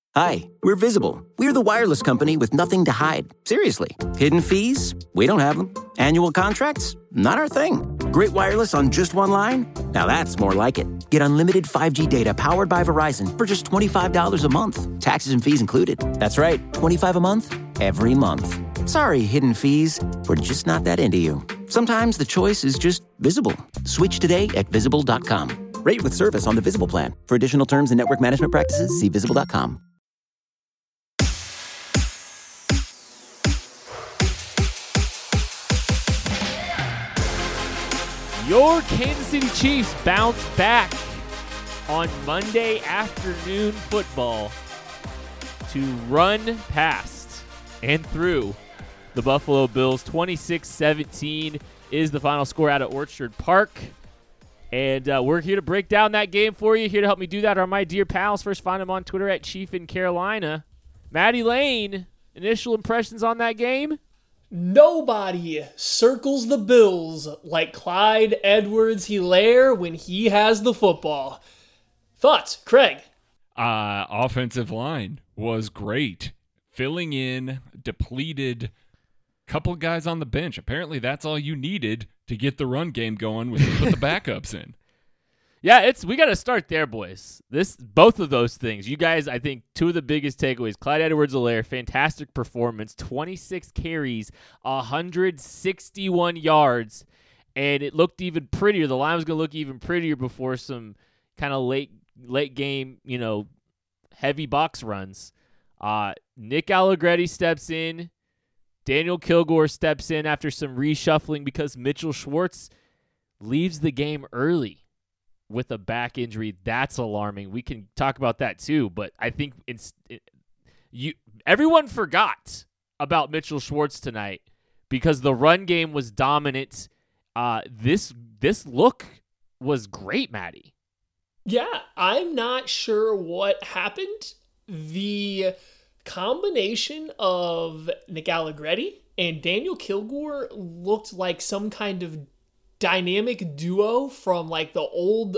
Hi, we're Visible. We're the wireless company with nothing to hide. Seriously. Hidden fees? We don't have them. Annual contracts? Not our thing. Great wireless on just one line? Now that's more like it. Get unlimited 5G data powered by Verizon for just $25 a month. Taxes and fees included. That's right, $25 a month, every month. Sorry, hidden fees. We're just not that into you. Sometimes the choice is just Visible. Switch today at Visible.com. Rate with service on the Visible plan. For additional terms and network management practices, see Visible.com. Your Kansas City Chiefs bounce back on Monday afternoon football to run past and through the Buffalo Bills. 26-17 is the final score out at Orchard Park. And we're here to break down that game for you. Here to help me do that are my dear pals. First, find them on Twitter at Chief in Carolina. Maddie Lane, initial impressions on that game? Nobody circles the Bills like Clyde Edwards-Helaire when he has the football. Thoughts, Craig? Offensive line was great. Filling in, depleted, couple guys on the bench. Apparently that's all you needed to get the run game going was to put the backups in. Yeah, we got to start there, boys. Both of those things. You guys, I think, two of the biggest takeaways. Clyde Edwards-Helaire, fantastic performance, 26 carries, 161 yards, and it looked even prettier. The line was going to look even prettier before some kind of late game, heavy box runs. Nick Allegretti steps in. Daniel Kilgore steps in after some reshuffling because Mitchell Schwartz leaves the game early with a back injury. That's alarming. We can talk about that too, but I think everyone forgot about Mitchell Schwartz tonight because the run game was dominant. This look was great, Maddie. Yeah, I'm not sure what happened. The combination of Nick Allegretti and Daniel Kilgore looked like some kind of dynamic duo from like the old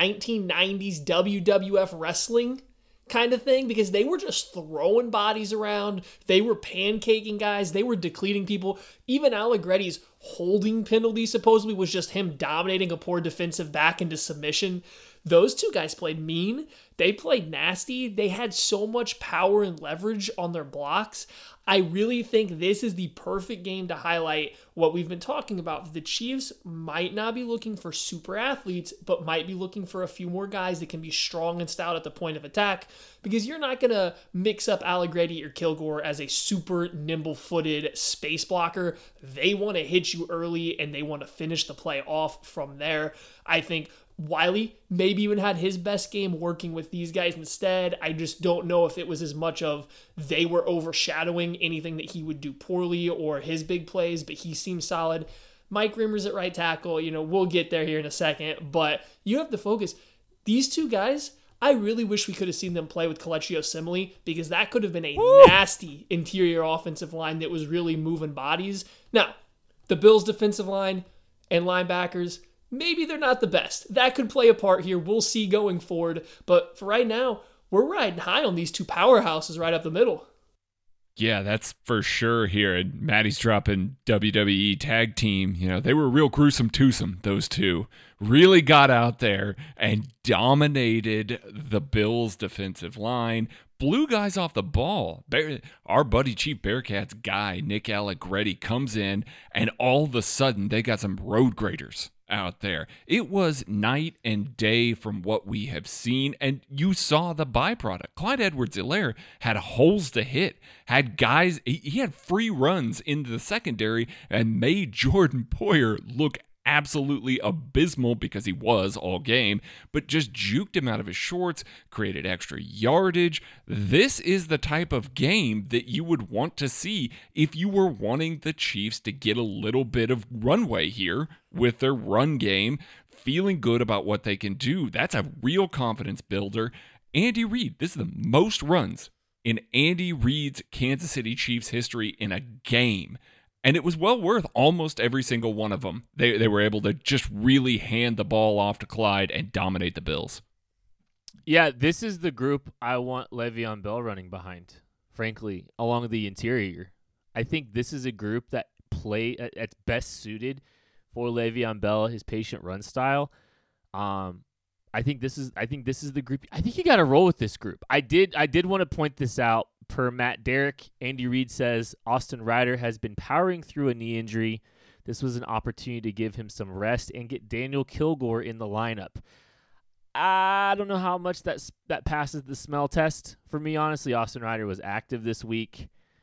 1990s WWF wrestling kind of thing, because they were just throwing bodies around. They were pancaking guys. They were decleating people. Even Allegretti's holding penalty supposedly was just him dominating a poor defensive back into submission. Those two guys played mean. They played nasty. They had so much power and leverage on their blocks. I really think this is the perfect game to highlight what we've been talking about. The Chiefs might not be looking for super athletes, but might be looking for a few more guys that can be strong and stout at the point of attack, because you're not going to mix up Allegretti or Kilgore as a super nimble-footed space blocker. They want to hit you early, and they want to finish the play off from there. I think Wiley maybe even had his best game working with these guys instead. I just don't know if it was as much of they were overshadowing anything that he would do poorly or his big plays, but he seemed solid. Mike Rimmers at right tackle, we'll get there here in a second, but you have to focus. These two guys, I really wish we could have seen them play with Kelechi Osemele, because that could have been a nasty interior offensive line that was really moving bodies. Now, the Bills' defensive line and linebackers, maybe they're not the best. That could play a part here. We'll see going forward. But for right now, we're riding high on these two powerhouses right up the middle. Yeah, that's for sure here. And Maddie's dropping WWE tag team. They were real gruesome twosome, those two. Really got out there and dominated the Bills' defensive line. Blew guys off the ball. Our buddy Chief Bearcats guy, Nick Allegretti, comes in, and all of a sudden they got some road graders out there. It was night and day from what we have seen, and you saw the byproduct. Clyde Edwards-Helaire had holes to hit, had guys, he had free runs into the secondary and made Jordan Poyer look absolutely abysmal, because he was all game, but just juked him out of his shorts, created extra yardage. This is the type of game that you would want to see if you were wanting the Chiefs to get a little bit of runway here with their run game, feeling good about what they can do. That's a real confidence builder. Andy Reid, this is the most runs in Andy Reid's Kansas City Chiefs history in a game. And it was well worth almost every single one of them. They were able to just really hand the ball off to Clyde and dominate the Bills. Yeah, this is the group I want Le'Veon Bell running behind, frankly, along the interior. I think this is a group that's best suited for Le'Veon Bell, his patient run style. I think this is the group. I think you got to roll with this group. I did want to point this out. Per Matt Derrick, Andy Reid says Austin Ryder has been powering through a knee injury. This was an opportunity to give him some rest and get Daniel Kilgore in the lineup. I don't know how much that passes the smell test for me. Honestly, Austin Ryder was active this week,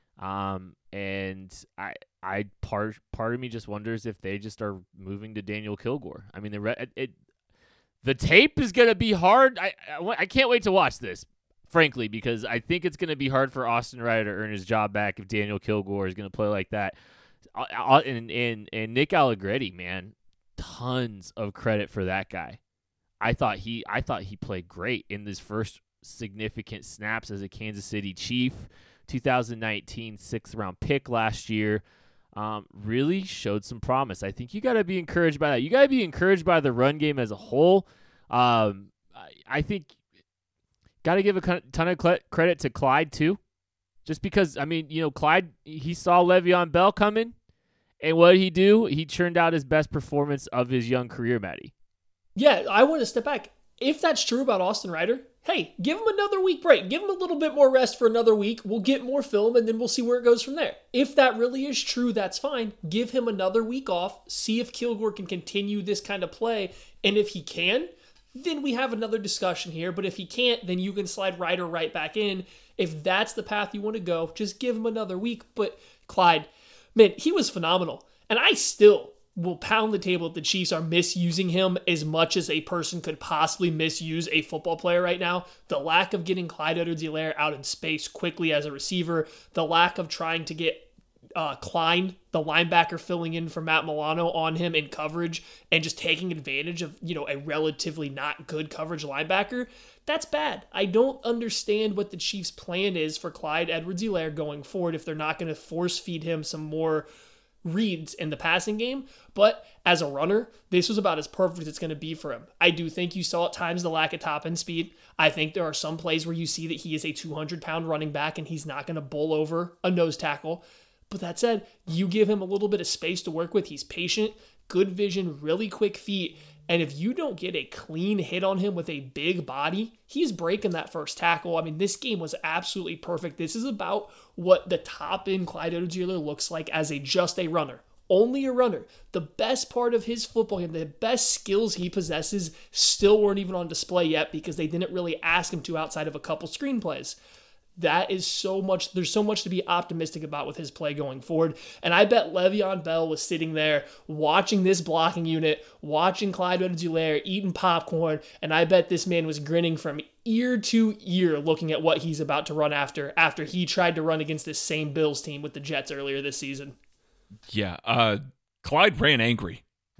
and part of me just wonders if they just are moving to Daniel Kilgore. I mean, the tape is gonna be hard. I can't wait to watch this, frankly, because I think it's gonna be hard for Austin Ryder to earn his job back if Daniel Kilgore is gonna play like that. And Nick Allegretti, man, tons of credit for that guy. I thought he played great in his first significant snaps as a Kansas City Chief, 2019 6th-round pick last year. Really showed some promise. I think you got to be encouraged by that. You got to be encouraged by the run game as a whole. I think got to give a ton of credit to Clyde too, just because, I mean, Clyde, he saw Le'Veon Bell coming, and what did he do? He churned out his best performance of his young career, Matty. Yeah, I want to step back. If that's true about Austin Ryder, hey, give him another week break. Give him a little bit more rest for another week. We'll get more film, and then we'll see where it goes from there. If that really is true, that's fine. Give him another week off. See if Kilgore can continue this kind of play. And if he can, then we have another discussion here. But if he can't, then you can slide Ryder right back in. If that's the path you want to go, just give him another week. But Clyde, man, he was phenomenal. And I still will pound the table if the Chiefs are misusing him as much as a person could possibly misuse a football player right now. The lack of getting Clyde Edwards-Helaire out in space quickly as a receiver, the lack of trying to get Klein, the linebacker, filling in for Matt Milano on him in coverage and just taking advantage of, a relatively not good coverage linebacker, that's bad. I don't understand what the Chiefs' plan is for Clyde Edwards-Helaire going forward if they're not going to force feed him some more reads in the passing game. But as a runner, this was about as perfect as it's going to be for him. I do think you saw at times the lack of top end speed. I think there are some plays where you see that he is a 200-pound running back and he's not going to bowl over a nose tackle. But that said, you give him a little bit of space to work with. He's patient, good vision, really quick feet. And if you don't get a clean hit on him with a big body, he's breaking that first tackle. I mean, this game was absolutely perfect. This is about what the top-end Clyde Edwards-Helaire looks like as just a runner. Only a runner. The best part of his football game, the best skills he possesses, still weren't even on display yet because they didn't really ask him to outside of a couple screenplays. That is so much. There's so much to be optimistic about with his play going forward. And I bet Le'Veon Bell was sitting there watching this blocking unit, watching Clyde Edwards-Helaire eating popcorn, and I bet this man was grinning from ear to ear looking at what he's about to run after he tried to run against this same Bills team with the Jets earlier this season. Yeah, Clyde ran angry.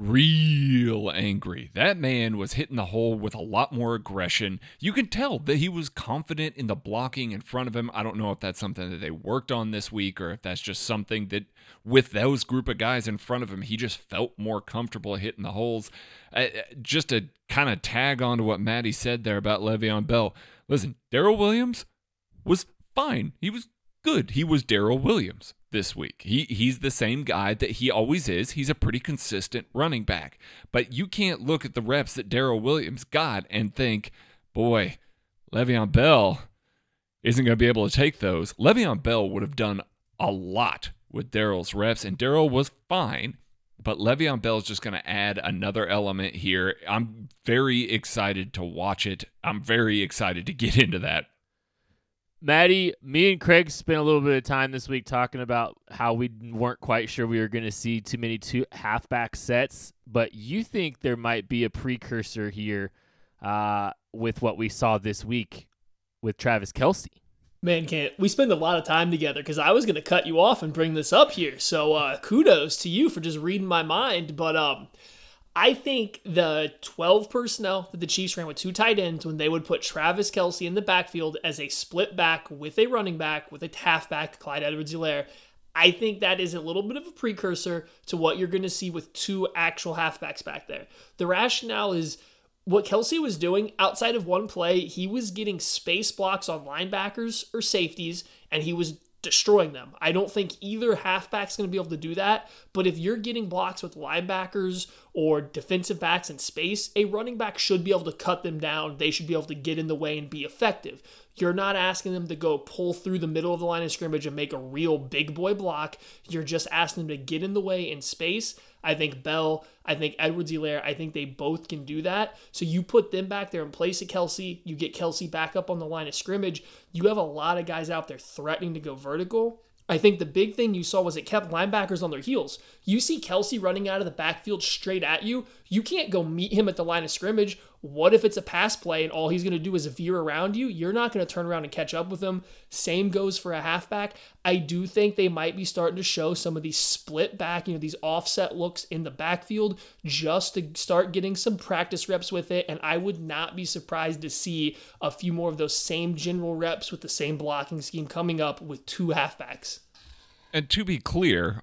Real angry. That man was hitting the hole with a lot more aggression. You can tell that he was confident in the blocking in front of him. I don't know if that's something that they worked on this week or if that's just something that with those group of guys in front of him, he just felt more comfortable hitting the holes. Just to kind of tag on to what Maddie said there about Le'Veon Bell. Listen, Darrell Williams was fine. He was good. He was Darrell Williams this week. He's the same guy that he always is. He's a pretty consistent running back. But you can't look at the reps that Darrell Williams got and think, boy, Le'Veon Bell isn't going to be able to take those. Le'Veon Bell would have done a lot with Darrell's reps, and Darrell was fine. But Le'Veon Bell is just going to add another element here. I'm very excited to watch it. I'm very excited to get into that. Maddie, me and Craig spent a little bit of time this week talking about how we weren't quite sure we were going to see too many halfback sets, but you think there might be a precursor here with what we saw this week with Travis Kelce. Man, Kent, we spend a lot of time together because I was going to cut you off and bring this up here. So kudos to you for just reading my mind. But I think the 12 personnel that the Chiefs ran with two tight ends when they would put Travis Kelce in the backfield as a split back with a running back with a halfback, Clyde Edwards-Helaire, I think that is a little bit of a precursor to what you're going to see with two actual halfbacks back there. The rationale is what Kelce was doing outside of one play, he was getting space blocks on linebackers or safeties, and he was destroying them. I don't think either halfback's going to be able to do that, but if you're getting blocks with linebackers or defensive backs in space, a running back should be able to cut them down. They should be able to get in the way and be effective. You're not asking them to go pull through the middle of the line of scrimmage and make a real big boy block. You're just asking them to get in the way in space. I think Bell, I think Edwards-Helaire, I think they both can do that. So you put them back there in place of Kelce, you get Kelce back up on the line of scrimmage, you have a lot of guys out there threatening to go vertical. I think the big thing you saw was it kept linebackers on their heels. You see Kelce running out of the backfield straight at you. You can't go meet him at the line of scrimmage. What if it's a pass play and all he's going to do is veer around you? You're not going to turn around and catch up with him. Same goes for a halfback. I do think they might be starting to show some of these split back, these offset looks in the backfield just to start getting some practice reps with it. And I would not be surprised to see a few more of those same general reps with the same blocking scheme coming up with two halfbacks. And to be clear,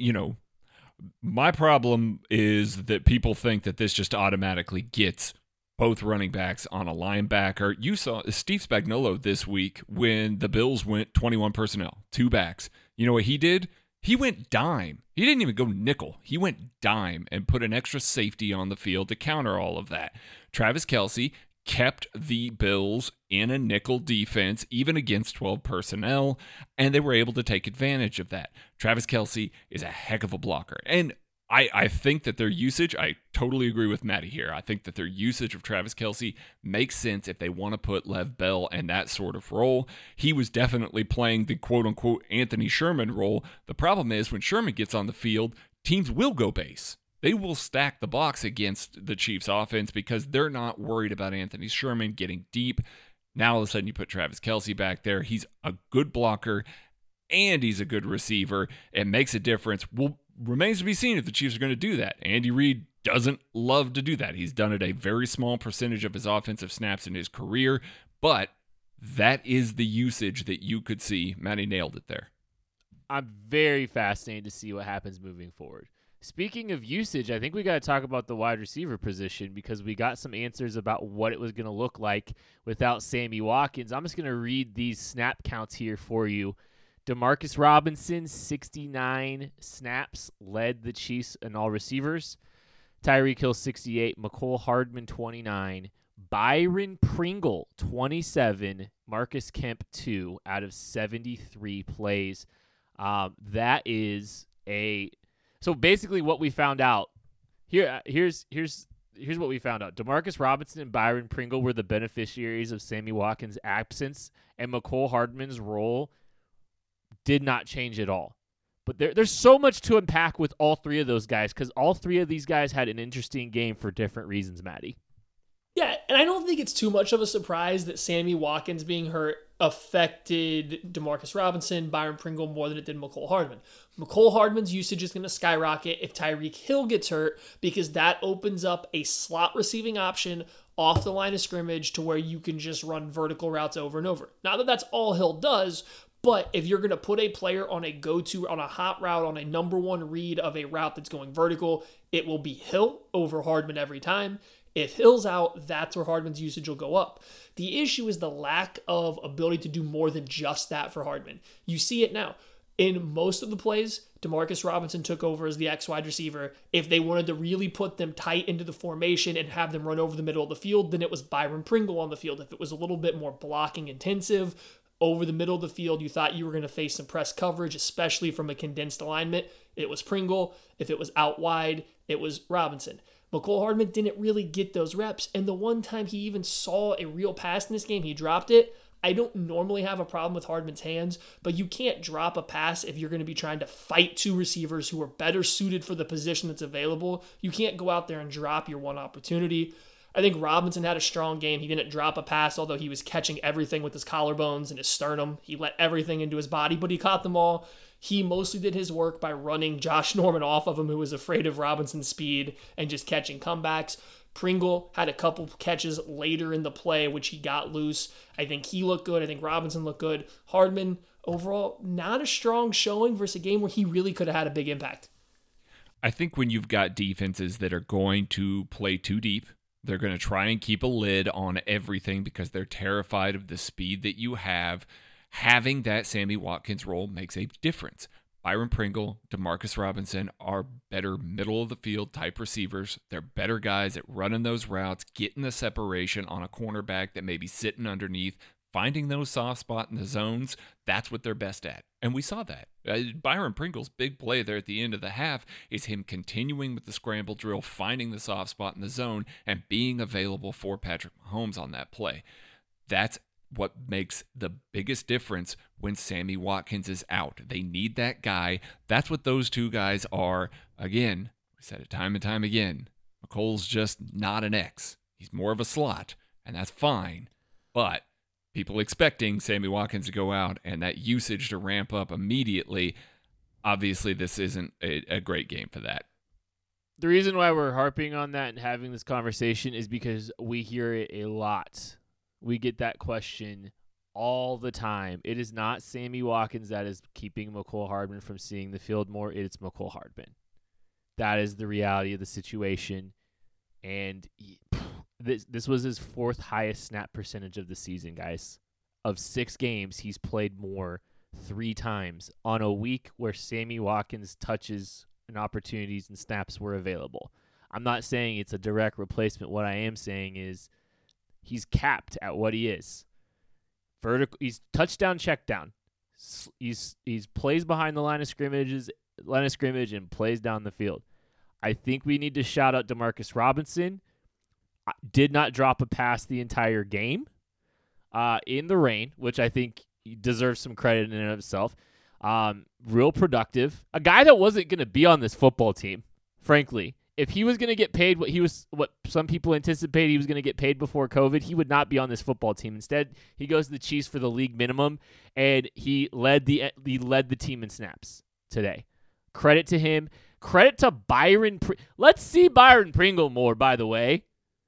my problem is that people think that this just automatically gets both running backs on a linebacker. You saw Steve Spagnuolo this week when the Bills went 21 personnel, two backs. You know what he did? He went dime. He didn't even go nickel. He went dime and put an extra safety on the field to counter all of that. Travis Kelce kept the Bills in a nickel defense, even against 12 personnel, and they were able to take advantage of that. Travis Kelce is a heck of a blocker. And I think that their usage, I totally agree with Maddie here. I think that their usage of Travis Kelce makes sense if they want to put Lev Bell in that sort of role. He was definitely playing the quote-unquote Anthony Sherman role. The problem is when Sherman gets on the field, teams will go base. They will stack the box against the Chiefs offense because they're not worried about Anthony Sherman getting deep. Now all of a sudden you put Travis Kelce back there. He's a good blocker and he's a good receiver. It makes a difference. Remains to be seen if the Chiefs are going to do that. Andy Reid doesn't love to do that. He's done it a very small percentage of his offensive snaps in his career, but that is the usage that you could see. Matty nailed it there. I'm very fascinated to see what happens moving forward. Speaking of usage, I think we got to talk about the wide receiver position because we got some answers about what it was going to look like without Sammy Watkins. I'm just going to read these snap counts here for you. Demarcus Robinson, 69 snaps, led the Chiefs in all receivers. Tyreek Hill, 68. Mecole Hardman, 29. Byron Pringle, 27. Marcus Kemp, 2 out of 73 plays. That is a... So basically what we found out, here's what we found out. Demarcus Robinson and Byron Pringle were the beneficiaries of Sammy Watkins' absence, and Mecole Hardman's role did not change at all. But there's so much to unpack with all three of those guys because all three of these guys had an interesting game for different reasons, Maddie. Yeah, and I don't think it's too much of a surprise that Sammy Watkins being hurt affected Demarcus Robinson, Byron Pringle more than it did Mecole Hardman. Mecole Hardman's usage is going to skyrocket if Tyreek Hill gets hurt because that opens up a slot receiving option off the line of scrimmage to where you can just run vertical routes over and over. Not that that's all Hill does, but if you're going to put a player on a go-to, on a hot route, on a number one read of a route that's going vertical, it will be Hill over Hardman every time. If Hill's out, that's where Hardman's usage will go up. The issue is the lack of ability to do more than just that for Hardman. You see it now. In most of the plays, Demarcus Robinson took over as the X wide receiver. If they wanted to really put them tight into the formation and have them run over the middle of the field, then it was Byron Pringle on the field. If it was a little bit more blocking intensive, over the middle of the field, you thought you were going to face some press coverage, especially from a condensed alignment, it was Pringle. If it was out wide, it was Robinson. Mecole Hardman didn't really get those reps, and the one time he even saw a real pass in this game, he dropped it. I don't normally have a problem with Hardman's hands, but you can't drop a pass if you're going to be trying to fight two receivers who are better suited for the position that's available. You can't go out there and drop your one opportunity. I think Robinson had a strong game. He didn't drop a pass, although he was catching everything with his collarbones and his sternum. He let everything into his body, but he caught them all. He mostly did his work by running Josh Norman off of him, who was afraid of Robinson's speed, and just catching comebacks. Pringle had a couple catches later in the play, which he got loose. I think he looked good. I think Robinson looked good. Hardman, overall, not a strong showing versus a game where he really could have had a big impact. I think when you've got defenses that are going to play too deep, They're going to try and keep a lid on everything because they're terrified of the speed that you have. Having that Sammy Watkins role makes a difference. Byron Pringle, Demarcus Robinson are better middle-of-the-field type receivers. They're better guys at running those routes, getting the separation on a cornerback that may be sitting underneath, finding those soft spots in the zones. That's what they're best at. And we saw that. Byron Pringle's big play there at the end of the half is him continuing with the scramble drill, finding the soft spot in the zone, and being available for Patrick Mahomes on that play. That's what makes the biggest difference when Sammy Watkins is out. They need that guy. That's what those two guys are. Again, we said it time and time again. McColl's just not an X. He's more of a slot, and that's fine. But people expecting Sammy Watkins to go out and that usage to ramp up immediately, obviously this isn't a great game for that. The reason why we're harping on that and having this conversation is because we hear it a lot. We get that question all the time. It is not Sammy Watkins that is keeping Mecole Hardman from seeing the field more. It's Mecole Hardman. That is the reality of the situation. And this was his fourth highest snap percentage of the season, guys. Of 6 games, he's played more 3 times on a week where Sammy Watkins touches and opportunities and snaps were available. I'm not saying it's a direct replacement. What I am saying is he's capped at what he is. Vertical. He's touchdown, check down. He's plays behind the line of scrimmage and plays down the field. I think we need to shout out Demarcus Robinson. Did not drop a pass the entire game in the rain, which I think deserves some credit in and of itself. Real productive. A guy that wasn't going to be on this football team, frankly. If he was going to get paid what some people anticipated he was going to get paid before COVID, he would not be on this football team. Instead, he goes to the Chiefs for the league minimum, and he led the team in snaps today. Credit to him. Credit to Byron. Let's see Byron Pringle more, by the way.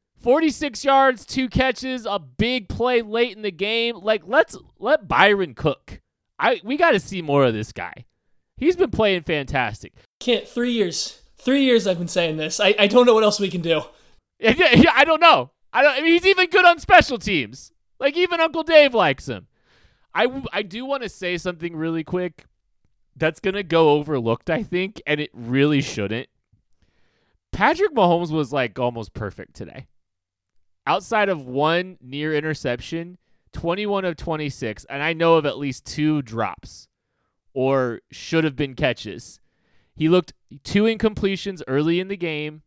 46 yards, 2 catches, a big play late in the game. Let Byron cook. We got to see more of this guy. He's been playing fantastic. 3 years. 3 years I've been saying this. I don't know what else we can do. Yeah, I don't know. I mean, he's even good on special teams. Like, even Uncle Dave likes him. I do want to say something really quick that's going to go overlooked, I think, and it really shouldn't. Patrick Mahomes was, almost perfect today. Outside of one near interception, 21 of 26, and I know of at least 2 drops or should have been catches. He looked 2 incompletions early in the game.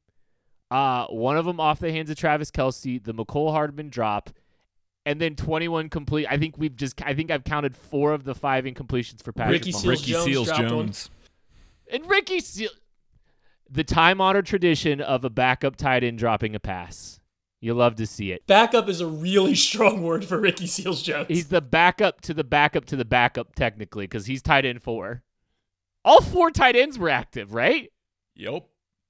One of them off the hands of Travis Kelce, the Mecole Hardman drop, and then 21 complete. I think I've counted 4 of the 5 incompletions for Patrick Mahomes. Ricky Seals-Jones. And Ricky Seals, the time-honored tradition of a backup tight end dropping a pass. You love to see it. Backup is a really strong word for Ricky Seals-Jones. He's the backup to the backup to the backup, technically, because he's tight end 4. All 4 tight ends were active, right? Yep.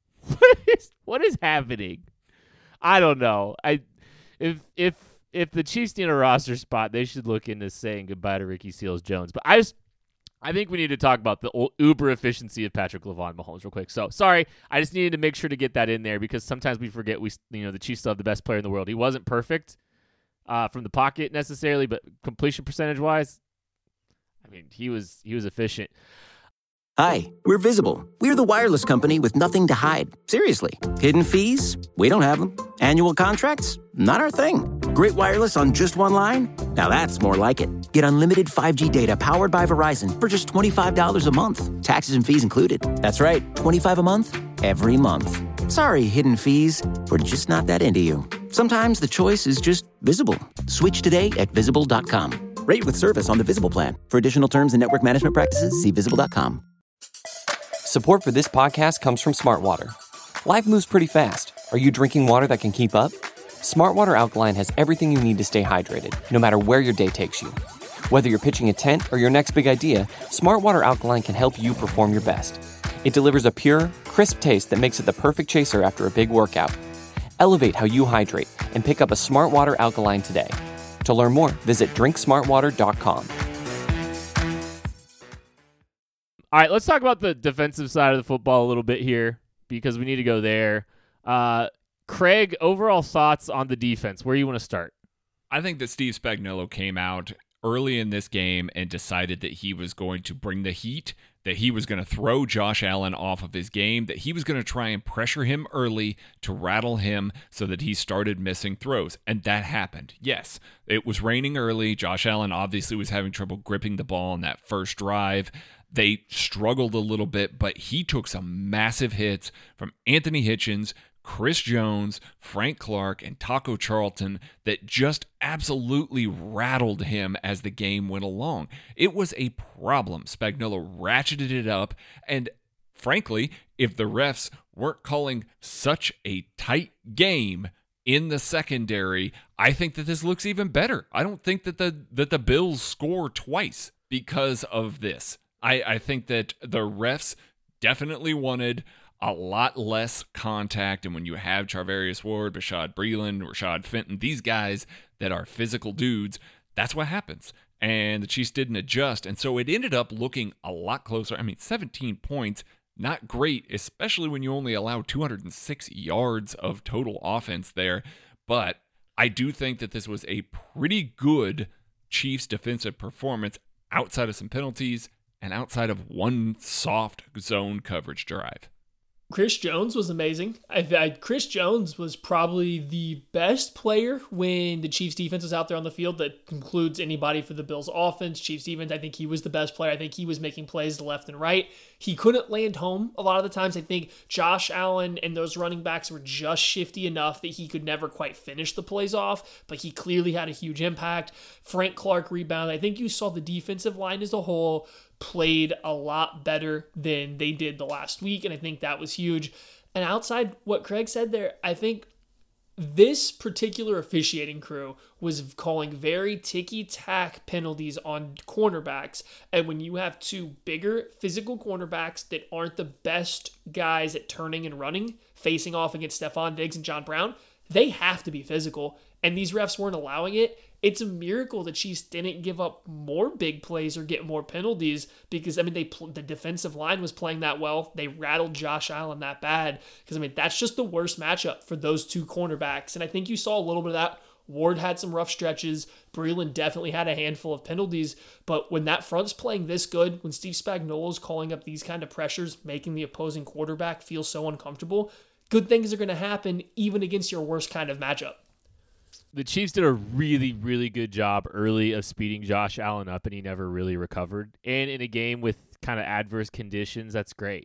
What is happening? I don't know. If the Chiefs need a roster spot, they should look into saying goodbye to Ricky Seals-Jones. But I think we need to talk about the uber efficiency of Patrick LaVon Mahomes real quick. So, sorry, I just needed to make sure to get that in there because sometimes we forget the Chiefs still have the best player in the world. He wasn't perfect from the pocket necessarily, but completion percentage-wise, I mean, he was efficient. Hi, we're Visible. We're the wireless company with nothing to hide. Seriously. Hidden fees? We don't have them. Annual contracts? Not our thing. Great wireless on just one line? Now that's more like it. Get unlimited 5G data powered by Verizon for just $25 a month. Taxes and fees included. That's right, $25 a month, every month. Sorry, hidden fees. We're just not that into you. Sometimes the choice is just Visible. Switch today at Visible.com. Rate with service on the Visible plan. For additional terms and network management practices, see Visible.com. Support for this podcast comes from Smartwater. Life moves pretty fast. Are you drinking water that can keep up? Smartwater Alkaline has everything you need to stay hydrated, no matter where your day takes you. Whether you're pitching a tent or your next big idea, Smartwater Alkaline can help you perform your best. It delivers a pure, crisp taste that makes it the perfect chaser after a big workout. Elevate how you hydrate and pick up a Smartwater Alkaline today. To learn more, visit drinksmartwater.com. All right, let's talk about the defensive side of the football a little bit here because we need to go there. Craig, overall thoughts on the defense. Where you want to start? I think that Steve Spagnuolo came out early in this game and decided that he was going to bring the heat, that he was going to throw Josh Allen off of his game, that he was going to try and pressure him early to rattle him so that he started missing throws. And that happened. Yes, it was raining early. Josh Allen obviously was having trouble gripping the ball on that first drive. They struggled a little bit, but he took some massive hits from Anthony Hitchens, Chris Jones, Frank Clark, and Taco Charlton that just absolutely rattled him as the game went along. It was a problem. Spagnuolo ratcheted it up, and frankly, if the refs weren't calling such a tight game in the secondary, I think that this looks even better. I don't think that the Bills score twice because of this. I think that the refs definitely wanted a lot less contact, and when you have Charvarius Ward, Bashaud Breeland, Rashad Fenton, these guys that are physical dudes, that's what happens. And the Chiefs didn't adjust, and so it ended up looking a lot closer. I mean, 17 points, not great, especially when you only allow 206 yards of total offense there, but I do think that this was a pretty good Chiefs defensive performance outside of some penalties and outside of one soft zone coverage drive. Chris Jones was amazing. Chris Jones was probably the best player when the Chiefs defense was out there on the field. That includes anybody for the Bills offense, Chiefs defense. I think he was the best player. I think he was making plays left and right. He couldn't land home a lot of the times. I think Josh Allen and those running backs were just shifty enough that he could never quite finish the plays off, but he clearly had a huge impact. Frank Clark rebounded. I think you saw the defensive line as a whole played a lot better than they did the last week, and I think that was huge. And outside what Craig said there, I think this particular officiating crew was calling very ticky-tack penalties on cornerbacks, and when you have two bigger physical cornerbacks that aren't the best guys at turning and running, facing off against Stephon Diggs and John Brown, they have to be physical, and these refs weren't allowing it. It's a miracle the Chiefs didn't give up more big plays or get more penalties because, I mean, the defensive line was playing that well. They rattled Josh Allen that bad because, I mean, that's just the worst matchup for those two cornerbacks. And I think you saw a little bit of that. Ward had some rough stretches. Breeland definitely had a handful of penalties. But when that front's playing this good, when Steve Spagnuolo's calling up these kind of pressures, making the opposing quarterback feel so uncomfortable, good things are going to happen even against your worst kind of matchup. The Chiefs did a really, really good job early of speeding Josh Allen up, and he never really recovered. And in a game with kind of adverse conditions, that's great.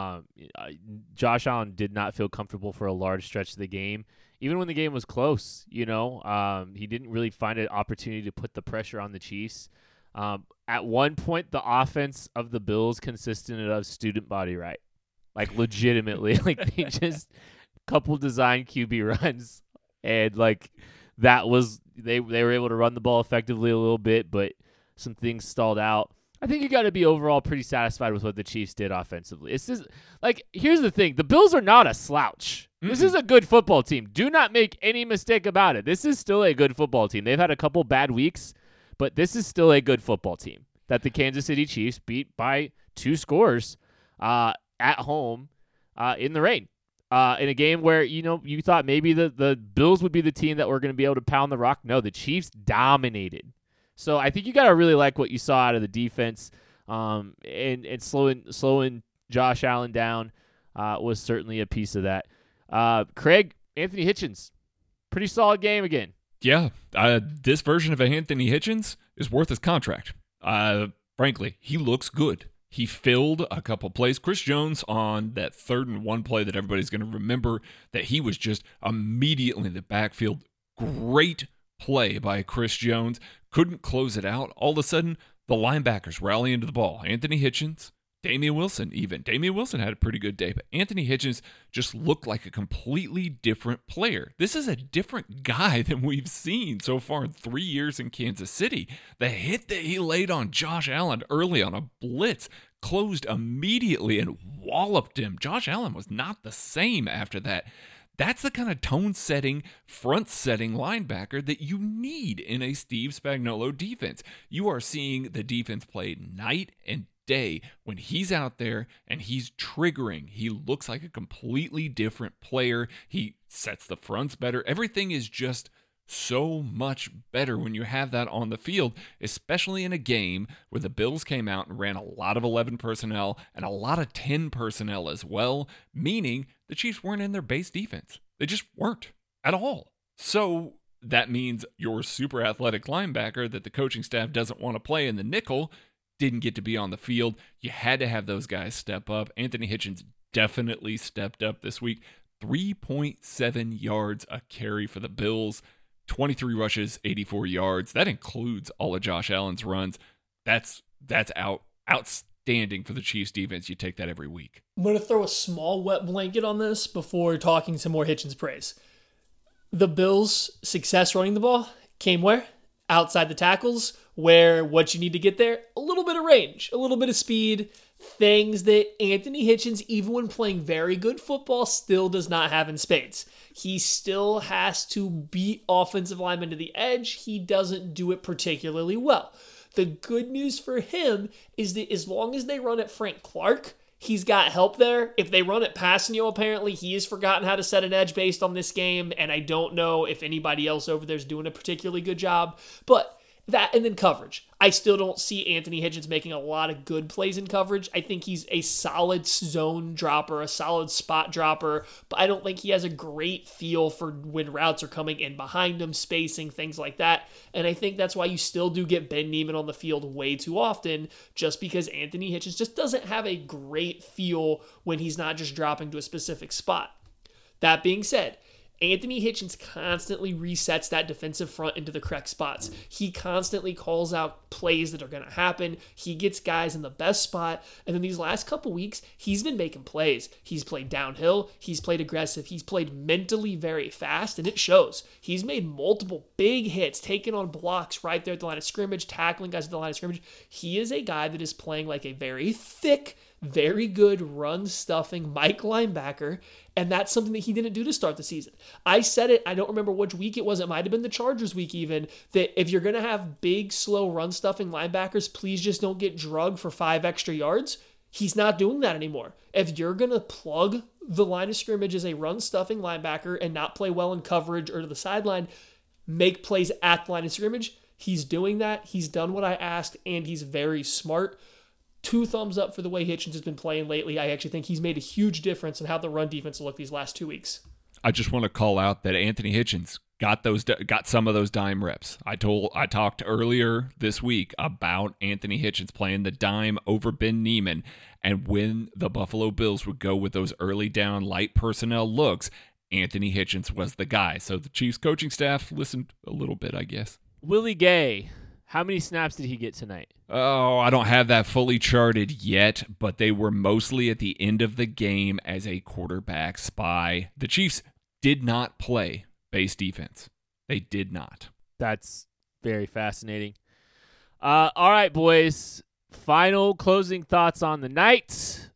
Josh Allen did not feel comfortable for a large stretch of the game. Even when the game was close, he didn't really find an opportunity to put the pressure on the Chiefs. At one point, the offense of the Bills consisted of student body right. Like, legitimately. Like, they just couple design QB runs. And, like, that was they were able to run the ball effectively a little bit, but some things stalled out. I think you got to be overall pretty satisfied with what the Chiefs did offensively. It's just, like, here's the thing. The Bills are not a slouch. Mm-hmm. This is a good football team. Do not make any mistake about it. This is still a good football team. They've had a couple bad weeks, but this is still a good football team that the Kansas City Chiefs beat by 2 scores at home in the rain. In a game where, you thought maybe the Bills would be the team that were going to be able to pound the rock. No, the Chiefs dominated. So I think you got to really like what you saw out of the defense, and slowing Josh Allen down was certainly a piece of that. Craig, Anthony Hitchens, pretty solid game again. Yeah, this version of Anthony Hitchens is worth his contract. Frankly, he looks good. He filled a couple plays. Chris Jones on that 3rd and 1 play that everybody's going to remember that he was just immediately in the backfield. Great play by Chris Jones. Couldn't close it out. All of a sudden, the linebackers rally into the ball. Anthony Hitchens, Damian Wilson even. Damian Wilson had a pretty good day, but Anthony Hitchens just looked like a completely different player. This is a different guy than we've seen so far in 3 years in Kansas City. The hit that he laid on Josh Allen early on a blitz closed immediately and walloped him. Josh Allen was not the same after that. That's the kind of tone-setting, front-setting linebacker that you need in a Steve Spagnuolo defense. You are seeing the defense play night and day. When he's out there and he's triggering, he looks like a completely different player. He sets the fronts better. Everything is just so much better when you have that on the field, especially in a game where the Bills came out and ran a lot of 11 personnel and a lot of 10 personnel as well, meaning the Chiefs weren't in their base defense. They just weren't at all. So that means your super athletic linebacker that the coaching staff doesn't want to play in the nickel didn't get to be on the field. You had to have those guys step up. Anthony Hitchens definitely stepped up this week. 3.7 yards a carry for the Bills. 23 rushes, 84 yards. That includes all of Josh Allen's runs. That's outstanding for the Chiefs defense. You take that every week. I'm going to throw a small wet blanket on this before talking some more Hitchens praise. The Bills' success running the ball came where? Outside the tackles, where what you need to get there, a little bit of range, a little bit of speed, things that Anthony Hitchens, even when playing very good football, still does not have in spades. He still has to beat offensive linemen to the edge. He doesn't do it particularly well. The good news for him is that as long as they run at Frank Clark, he's got help there. If they run at Passanio, apparently he has forgotten how to set an edge based on this game, and I don't know if anybody else over there is doing a particularly good job. But that, and then coverage. I still don't see Anthony Hitchens making a lot of good plays in coverage. I think he's a solid zone dropper, a solid spot dropper, but I don't think he has a great feel for when routes are coming in behind him, spacing, things like that. And I think that's why you still do get Ben Niemann on the field way too often, just because Anthony Hitchens just doesn't have a great feel when he's not just dropping to a specific spot. That being said, Anthony Hitchens constantly resets that defensive front into the correct spots. He constantly calls out plays that are going to happen. He gets guys in the best spot. And then these last couple weeks, he's been making plays. He's played downhill. He's played aggressive. He's played mentally very fast, and it shows. He's made multiple big hits, taking on blocks right there at the line of scrimmage, tackling guys at the line of scrimmage. He is a guy that is playing like a very thick, very good run-stuffing Mike linebacker, and that's something that he didn't do to start the season. I said it, I don't remember which week it was, it might have been the Chargers week even, that if you're going to have big, slow run-stuffing linebackers, please just don't get drugged for 5 extra yards. He's not doing that anymore. If you're going to plug the line of scrimmage as a run-stuffing linebacker and not play well in coverage or to the sideline, make plays at the line of scrimmage. He's doing that. He's done what I asked, and he's very smart. 2 thumbs up for the way Hitchens has been playing lately. I actually think he's made a huge difference in how the run defense will look these last 2 weeks. I just want to call out that Anthony Hitchens got some of those dime reps. I talked earlier this week about Anthony Hitchens playing the dime over Ben Niemann, and when the Buffalo Bills would go with those early down light personnel looks, Anthony Hitchens was the guy. So the Chiefs coaching staff listened a little bit, I guess. Willie Gay, how many snaps did he get tonight? Oh, I don't have that fully charted yet, but they were mostly at the end of the game as a quarterback spy. The Chiefs did not play base defense. They did not. That's very fascinating. All right, boys. Final closing thoughts on the night.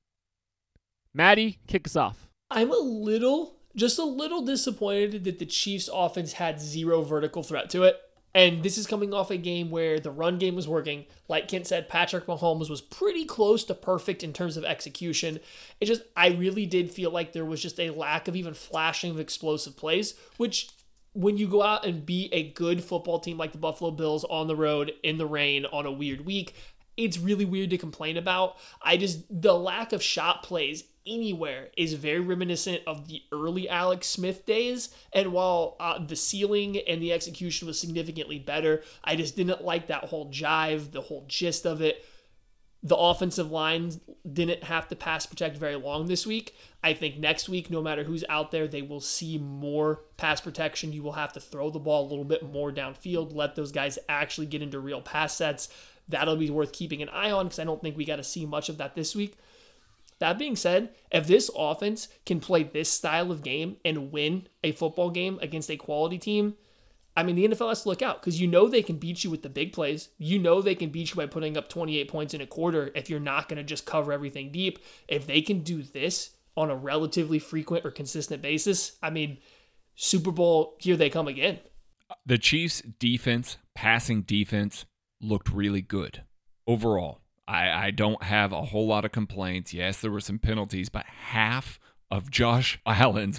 Maddie, kick us off. I'm just a little disappointed that the Chiefs offense had 0 vertical threat to it. And this is coming off a game where the run game was working. Like Kent said, Patrick Mahomes was pretty close to perfect in terms of execution. I really did feel like there was just a lack of even flashing of explosive plays, which when you go out and beat a good football team like the Buffalo Bills on the road in the rain on a weird week, it's really weird to complain about. The lack of shot plays anywhere is very reminiscent of the early Alex Smith days. And while the ceiling and the execution was significantly better, I just didn't like that whole jive, the whole gist of it. The offensive line didn't have to pass protect very long this week. I think next week, no matter who's out there, they will see more pass protection. You will have to throw the ball a little bit more downfield, let those guys actually get into real pass sets. That'll be worth keeping an eye on because I don't think we got to see much of that this week. That being said, if this offense can play this style of game and win a football game against a quality team, I mean, the NFL has to look out because you know they can beat you with the big plays. You know they can beat you by putting up 28 points in a quarter if you're not going to just cover everything deep. If they can do this on a relatively frequent or consistent basis, I mean, Super Bowl, here they come again. The Chiefs' defense, passing defense, looked really good overall. I don't have a whole lot of complaints. Yes, there were some penalties, but half of Josh Allen's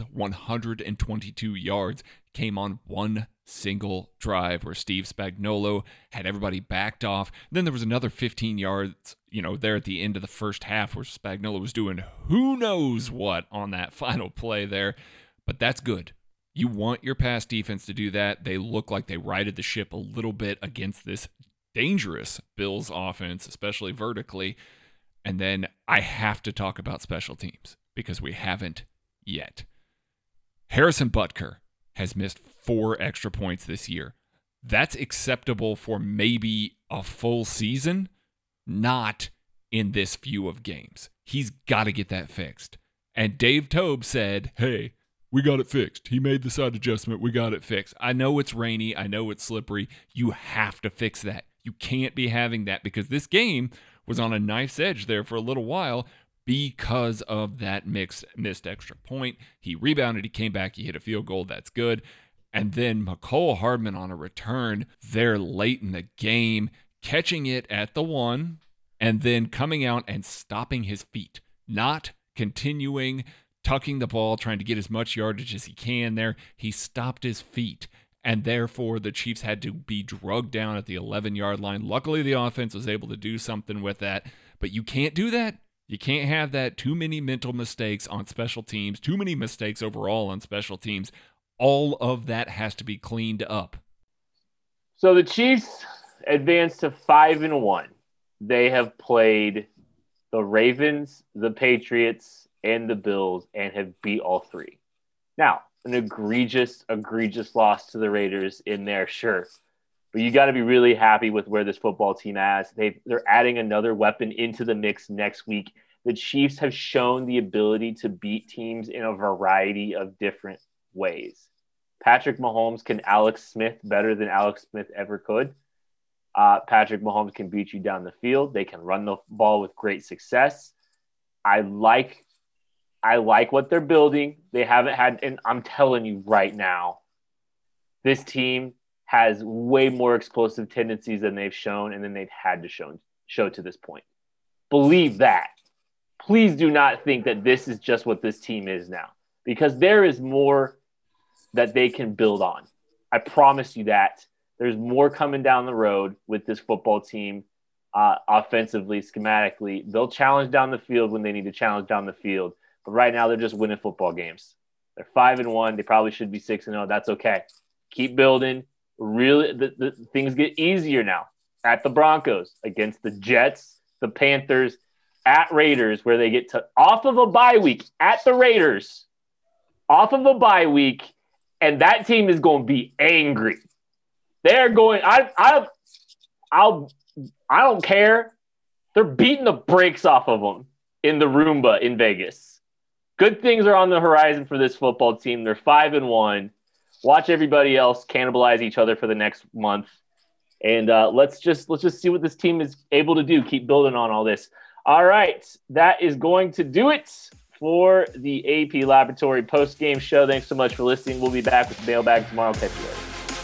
122 yards came on one single drive where Steve Spagnuolo had everybody backed off. Then there was another 15 yards, there at the end of the first half where Spagnuolo was doing who knows what on that final play there. But that's good. You want your pass defense to do that. They look like they righted the ship a little bit against this dangerous Bills offense, especially vertically. And then I have to talk about special teams because we haven't yet. Harrison Butker has missed 4 extra points this year. That's acceptable for maybe a full season, not in this few of games. He's got to get that fixed. And Dave Toub said, hey, we got it fixed. He made the side adjustment. We got it fixed. I know it's rainy. I know it's slippery. You have to fix that. You can't be having that because this game was on a knife's edge there for a little while because of that missed extra point. He rebounded. He came back. He hit a field goal. That's good. And then Mecole Hardman on a return there late in the game, catching it at the 1 and then coming out and stopping his feet, not continuing tucking the ball, trying to get as much yardage as he can there. He stopped his feet, and therefore the Chiefs had to be drugged down at the 11-yard line. Luckily, the offense was able to do something with that, but you can't do that. You can't have that. Too many mental mistakes on special teams, too many mistakes overall on special teams. All of that has to be cleaned up. So the Chiefs advanced to 5-1. They have played the Ravens, the Patriots, and the Bills and have beat all 3. Now, an egregious loss to the Raiders in there, sure. But you got to be really happy with where this football team is. They're adding another weapon into the mix next week. The Chiefs have shown the ability to beat teams in a variety of different ways. Patrick Mahomes can Alex Smith better than Alex Smith ever could. Patrick Mahomes can beat you down the field. They can run the ball with great success. I like what they're building. They haven't had, and I'm telling you right now, this team has way more explosive tendencies than they've shown and than they've had to show to this point. Believe that. Please do not think that this is just what this team is now, because there is more that they can build on. I promise you that. There's more coming down the road with this football team, offensively, schematically. They'll challenge down the field when they need to challenge down the field. But right now, they're just winning football games. They're 5-1. They probably should be 6-0. That's okay. Keep building. Really, the things get easier now. At the Broncos, against the Jets, the Panthers, at Raiders, where they get to off of a bye week, at the Raiders, off of a bye week, and that team is going to be angry. They're going. I don't care. They're beating the brakes off of them in the Roomba in Vegas. Good things are on the horizon for this football team. They're 5-1. Watch everybody else cannibalize each other for the next month, and let's just see what this team is able to do. Keep building on all this. All right, that is going to do it for the AP Laboratory post-game show. Thanks so much for listening. We'll be back with the mailbag tomorrow. Catch you later.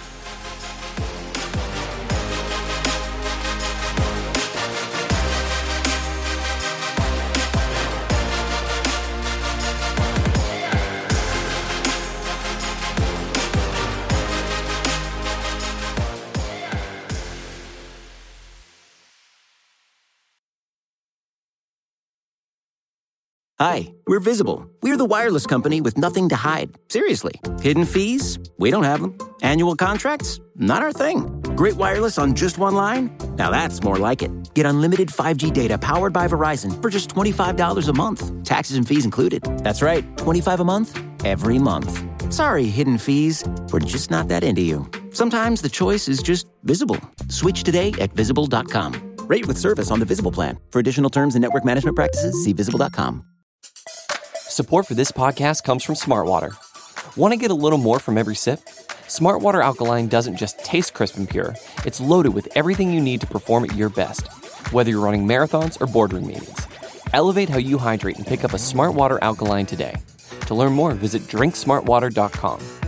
Hi, we're Visible. We're the wireless company with nothing to hide. Seriously. Hidden fees? We don't have them. Annual contracts? Not our thing. Great wireless on just one line? Now that's more like it. Get unlimited 5G data powered by Verizon for just $25 a month. Taxes and fees included. That's right, $25 a month, every month. Sorry, hidden fees. We're just not that into you. Sometimes the choice is just Visible. Switch today at Visible.com. Rate with service on the Visible plan. For additional terms and network management practices, see Visible.com. Support for this podcast comes from Smartwater. Want to get a little more from every sip? Smartwater Alkaline doesn't just taste crisp and pure. It's loaded with everything you need to perform at your best, whether you're running marathons or boardroom meetings. Elevate how you hydrate and pick up a Smartwater Alkaline today. To learn more, visit drinksmartwater.com.